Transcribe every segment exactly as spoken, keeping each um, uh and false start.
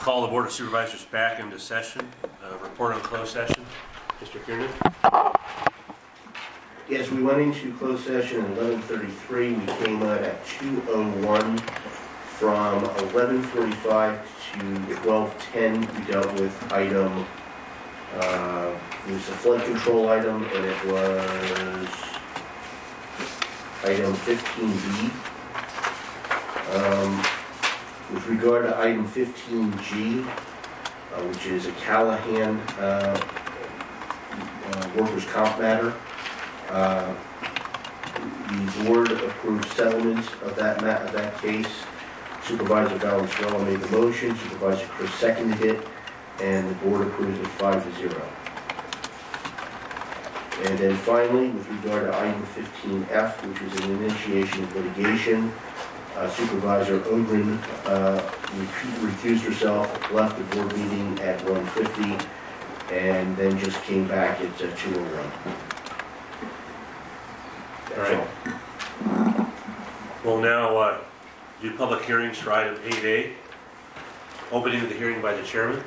Call the Board of Supervisors back into session. Uh, report on closed session. Mister Kiernan? Yes, we went into closed session at eleven thirty-three. We came out at two oh one. From eleven forty-five to twelve ten, we dealt with item, uh, it was a flood control item, and it was item fifteen B. Um, with regard to item fifteen G, uh, which is a Callahan uh, uh, workers' comp matter, uh, the board approved settlement of that ma of that case. Supervisor Valenzuela made the motion, Supervisor Chris seconded it, and the board approved it five to zero. And then finally, with regard to item fifteen F, which was an initiation of litigation, uh, Supervisor Ogren uh, recused herself, left the board meeting at one fifty, and then just came back at uh, two oh one. All right. Well, now, uh, do public hearings for item eight A. Opening of the hearing by the chairman.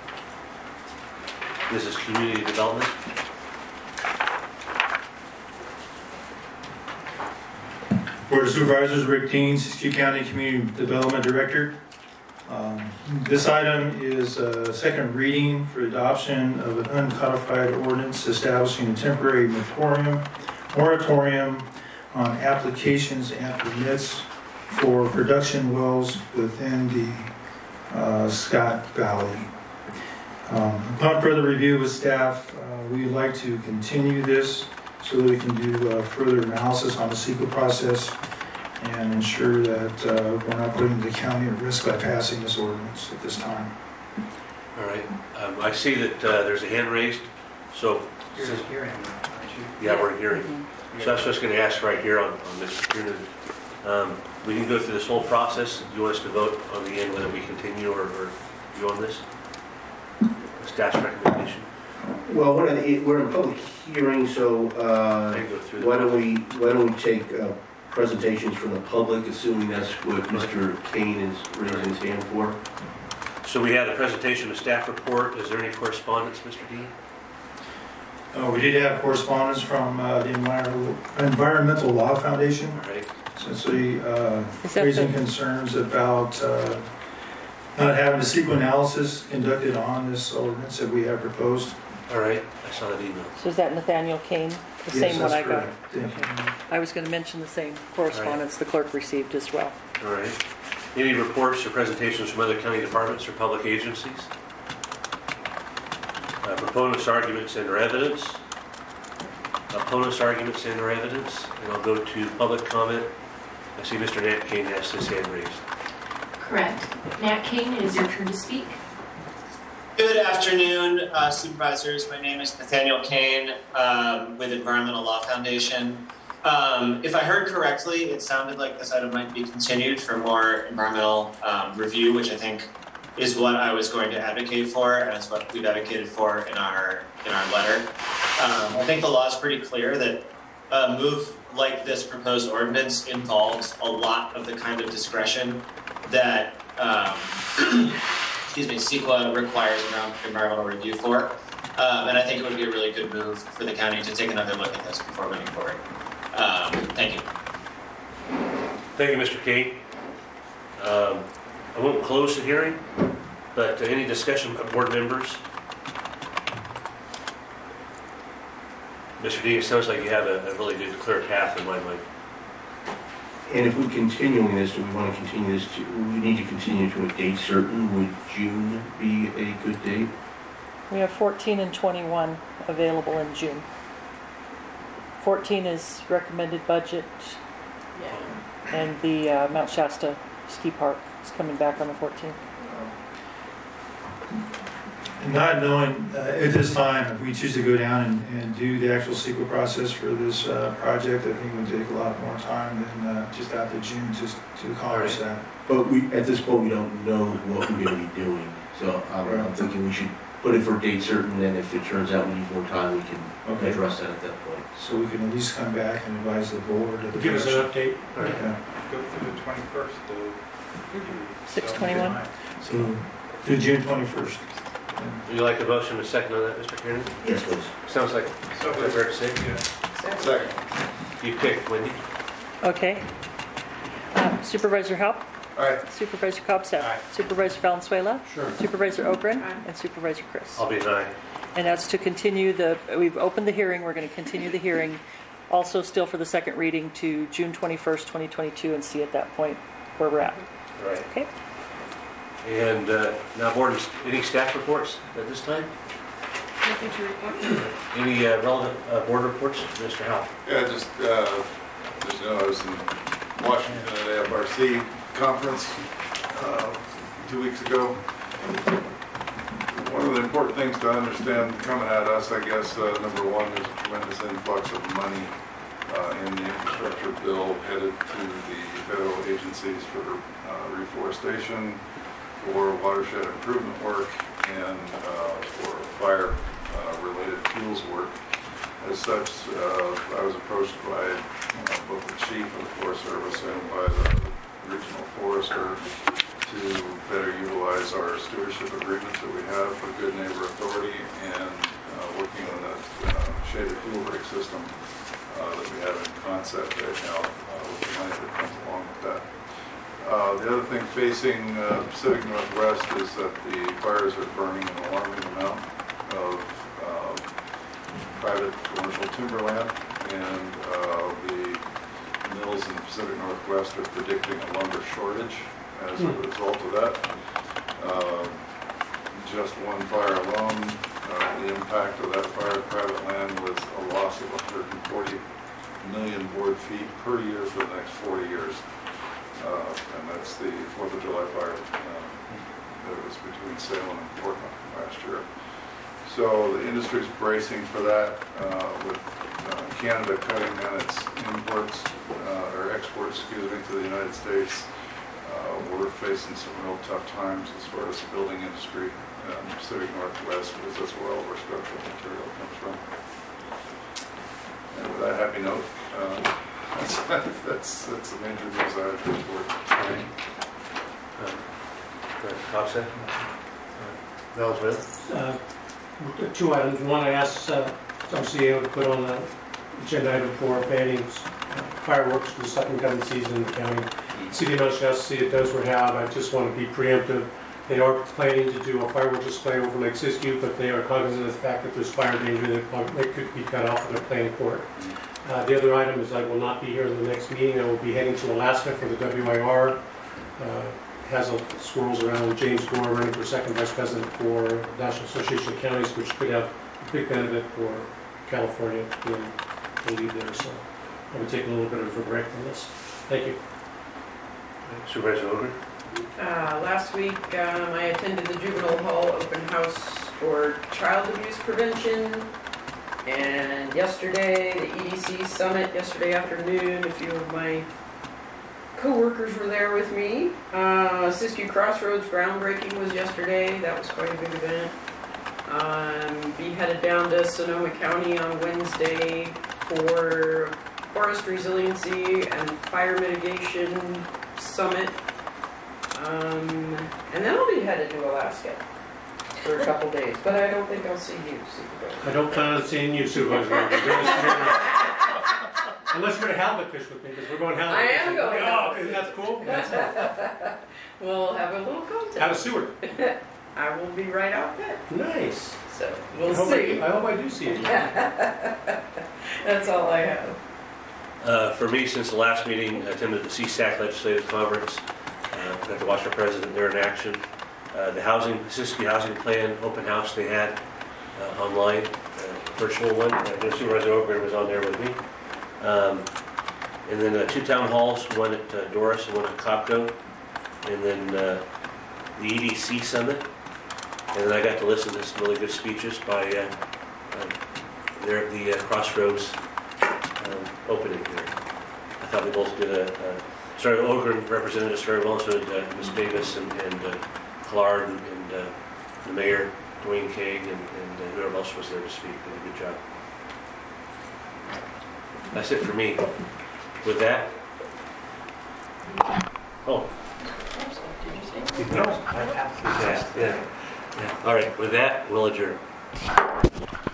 This is community development. Board of Supervisors, Rick Dean, Siskiyou County Community Development Director. Um, this item is a second reading for adoption of an uncodified ordinance establishing a temporary moratorium, moratorium on applications and permits for production wells within the uh, Scott Valley. Um, upon further review with staff, uh, we would like to continue this so that we can do uh, further analysis on the C E Q A process and ensure that uh, we're not putting the county at risk by passing this ordinance at this time. All right. Um, I see that uh, there's a hand raised. So, You're hearing, aren't you? yeah, we're hearing. Mm-hmm. So that's what I was going to ask right here on, on Mister Kiernan. Um, we can go through this whole process. Do you want us to vote on the end whether we continue or, or you on this? Staff's recommendation. Well, we're in, we're in public hearing, so uh, I can go through the why don't we why don't we take uh, presentations from the public, assuming that's what Mister Kane is raising his hand for. So we had a presentation of staff report. Is there any correspondence, Mister Dean? Uh, we did have correspondence from uh, the Envir Environmental Law Foundation, All right. essentially uh, raising the concerns about uh, not having a sequence analysis conducted on this ordinance that we have proposed. All right. I saw that email. So is that Nathaniel Kane? The Yes, same one I that's got? correct. Yeah. I was going to mention the same correspondence the clerk received as well. All right. Any reports or presentations from other county departments or public agencies? Uh, proponents' arguments and or evidence. Opponents' arguments and or evidence. And I'll go to public comment. I see Mister Nat Kane has his hand raised. Correct. Nat King, it is your turn to speak. Good afternoon, uh, supervisors. My name is Nathaniel Kane um, with Environmental Law Foundation. Um, if I heard correctly, it sounded like this item might be continued for more environmental um, review, which I think is what I was going to advocate for, and it's what we've advocated for in our in our letter. Um, I think the law is pretty clear that a move like this proposed ordinance involves a lot of the kind of discretion that um, excuse me, C E Q A requires around environmental review for, um, and I think it would be a really good move for the county to take another look at this before moving forward. Um, thank you. Thank you, Mister Kane. Um, I won't close the hearing, but uh, any discussion by board members? Mister Dean, it sounds like you have a, a really good, clear path in my mind. And if we're continuing this, do we want to continue this to, we need to continue to a date certain? Would June be a good date? We have fourteen and twenty-one available in June. fourteen is recommended budget, Yeah. and the uh, Mount Shasta Ski Park is coming back on the fourteenth. And not knowing uh, at this time, if we choose to go down and, and do the actual C E Q A process for this uh, project, I think it would take a lot more time than uh, just after June to, to accomplish that. But we, at this point, we don't know what we're going to be doing. So I'm, I'm thinking we should put it for a date certain, and if it turns out we need more time, we can Okay. address that at that point. So we can at least come back and advise the board of the Give us an direction. update. Yeah. Go through the twenty-first. six twenty-one? So to June twenty-first. Would you like a motion and a second on that, Mister Kiernan? Yes, please. Sounds like, is that fair to say? Second. You pick, Wendy. Okay. Uh, Supervisor Halp, Aye. Supervisor Cobb's Aye. Supervisor Valenzuela, Sure. Supervisor Ogren, Aye. and Supervisor Chris. I'll be an aye. And that's to continue the, we've opened the hearing, we're going to continue the hearing, also still for the second reading to June twenty-first, twenty twenty-two, and see at that point where we're at. All right. Okay? And uh, now, board, any staff reports at this time? Nothing to report. Any uh, relevant uh, board reports, Mister Howell? Yeah, just, uh, just know I was in Washington at A F R C conference, uh, two weeks ago. One of the important things to understand coming at us, I guess, uh, number one, is a tremendous influx of money uh, in the infrastructure bill headed to the federal agencies for uh, reforestation, for watershed improvement work, and uh, for fire uh, related fuels work. As such, uh, I was approached by uh, both the chief of the Forest Service and by the regional forester to better utilize our stewardship agreements that we have for Good Neighbor Authority and uh, working on that uh, shaded fuel break system uh, that we have in concept right now uh, with the money that comes along with that. Uh, the other thing facing uh, Pacific Northwest is that the fires are burning an alarming amount of uh, private commercial timberland, and uh, the mills in the Pacific Northwest are predicting a lumber shortage as a result of that. Uh, just one fire alone, uh, the impact of that fire to private land was a loss of one hundred forty million board feet per year for the next forty years. Uh, and that's the fourth of July fire uh, that was between Salem and Portland last year. So the industry's bracing for that uh, with uh, Canada cutting down its imports, uh, or exports, excuse me, to the United States. Uh, we're facing some real tough times as far as the building industry uh, in the Pacific Northwest, because that's where all of our structural material comes from. And with that happy note, uh, That's, that's, that's the major news I have to report. Okay. Uh, Offset? Valenzuela? Uh, Two items. One, I asked uh, some C A O to put on the agenda item for banning uh, fireworks for the second coming season in the county. City of Mount Shasta, it does what have. I just want to be preemptive. They are planning to do a fireworks display over Lake Siskiyou, but they are cognizant of the fact that there's fire danger that it could be cut off, and they're planning for it. Uh, the other item is I will not be here in the next meeting. I will be heading to Alaska for the W I R. Uh, has a swirls around James Gore running for second vice president for National Association of Counties, which could have a big benefit for California being the lead there. So I'm going to take a little bit of a break from this. Thank you. Supervisor Ogren? Uh, last week, um, I attended the Juvenile Hall open house for child abuse prevention. And yesterday, the E D C summit yesterday afternoon, a few of my co-workers were there with me. Uh, Siskiyou Crossroads groundbreaking was yesterday. That was quite a big event. Um, be headed down to Sonoma County on Wednesday for forest resiliency and fire mitigation summit. Um, and then I'll be headed to Alaska for a couple days, but I don't think I'll see you, Supervisor. I don't plan on seeing you, Supervisor. Unless you're going to halibut fish with me, because we're going halibut I fishing. am going Oh, halibut that's cool. That's cool. We'll have a little contest. Have a Seward. I will be right out there, Nice. so we'll I hope see. I, I hope I do see you. That's all I have. Uh, for me, since the last meeting, I attended the C SAC Legislative Conference. Uh, got to watch our president there in action. Uh, the housing, Siskiyou Housing Plan open house they had uh, online, uh, virtual one. Uh, Supervisor Ogren was on there with me. Um, and then uh, two town halls, one at uh, Doris and one at Copco. And then uh, the E D C Summit. And then I got to listen to some really good speeches by uh, uh, there at the uh, Crossroads um, opening there. I thought they both did a, a sorry, Ogren represented us very well, so did uh, Miz Davis and, and uh, Clark and, and uh, the mayor, Dwayne King, and, and uh, whoever else was there to speak. They did a good job. That's it for me. With that, oh, Did you say? You can ask. Yeah, yeah. All right, with that, we'll adjourn.